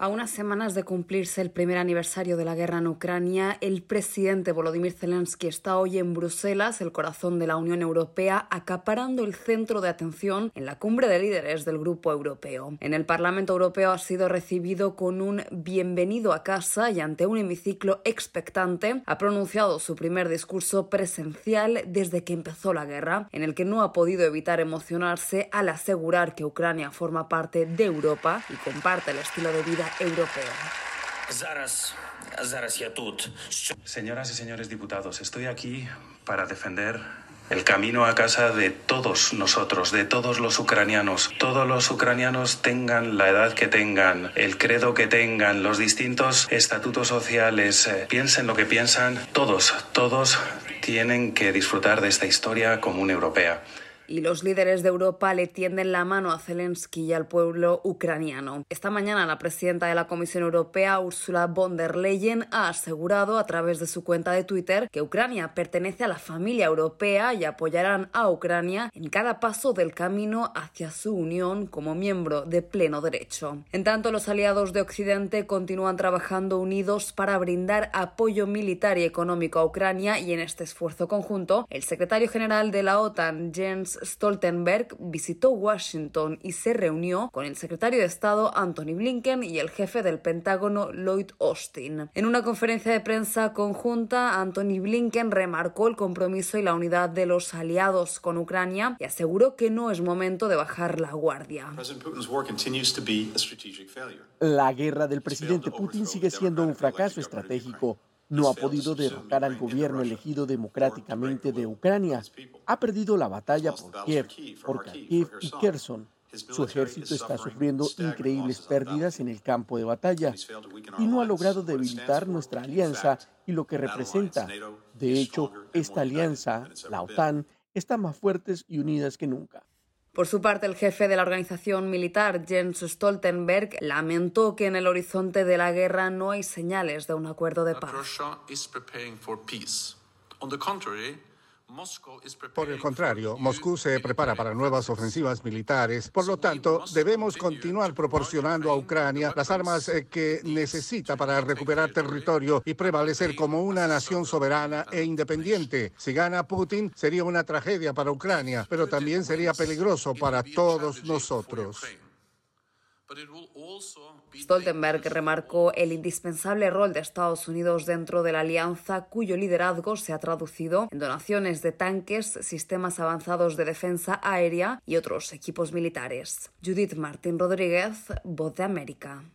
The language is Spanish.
A unas semanas de cumplirse el primer aniversario de la guerra en Ucrania, el presidente Volodymyr Zelensky está hoy en Bruselas, el corazón de la Unión Europea, acaparando el centro de atención en la cumbre de líderes del Grupo Europeo. En el Parlamento Europeo ha sido recibido con un bienvenido a casa y ante un hemiciclo expectante ha pronunciado su primer discurso presencial desde que empezó la guerra, en el que no ha podido evitar emocionarse al asegurar que Ucrania forma parte de Europa y comparte el estilo de vida europeo. Señoras y señores diputados, estoy aquí para defender el camino a casa de todos nosotros, de todos los ucranianos. Todos los ucranianos, tengan la edad que tengan, el credo que tengan, los distintos estatutos sociales, piensen lo que piensan, todos tienen que disfrutar de esta historia común europea. Y los líderes de Europa le tienden la mano a Zelensky y al pueblo ucraniano. Esta mañana la presidenta de la Comisión Europea, Ursula von der Leyen, ha asegurado a través de su cuenta de Twitter que Ucrania pertenece a la familia europea y apoyarán a Ucrania en cada paso del camino hacia su unión como miembro de pleno derecho. En tanto, los aliados de Occidente continúan trabajando unidos para brindar apoyo militar y económico a Ucrania y en este esfuerzo conjunto, el secretario general de la OTAN, Jens Stoltenberg, visitó Washington y se reunió con el secretario de Estado Antony Blinken y el jefe del Pentágono Lloyd Austin. En una conferencia de prensa conjunta, Antony Blinken remarcó el compromiso y la unidad de los aliados con Ucrania y aseguró que no es momento de bajar la guardia. La guerra del presidente Putin sigue siendo un fracaso estratégico. No ha podido derrocar al gobierno elegido democráticamente de Ucrania. Ha perdido la batalla por Kiev, por Kharkiv y Kherson. Su ejército está sufriendo increíbles pérdidas en el campo de batalla y no ha logrado debilitar nuestra alianza y lo que representa. De hecho, esta alianza, la OTAN, está más fuertes y unidas que nunca. Por su parte, el jefe de la organización militar, Jens Stoltenberg, lamentó que en el horizonte de la guerra no hay señales de un acuerdo de paz. Por el contrario, Moscú se prepara para nuevas ofensivas militares. Por lo tanto, debemos continuar proporcionando a Ucrania las armas que necesita para recuperar territorio y prevalecer como una nación soberana e independiente. Si gana Putin, sería una tragedia para Ucrania, pero también sería peligroso para todos nosotros. Stoltenberg remarcó el indispensable rol de Estados Unidos dentro de la alianza, cuyo liderazgo se ha traducido en donaciones de tanques, sistemas avanzados de defensa aérea y otros equipos militares. Judith Martín Rodríguez, Voz de América.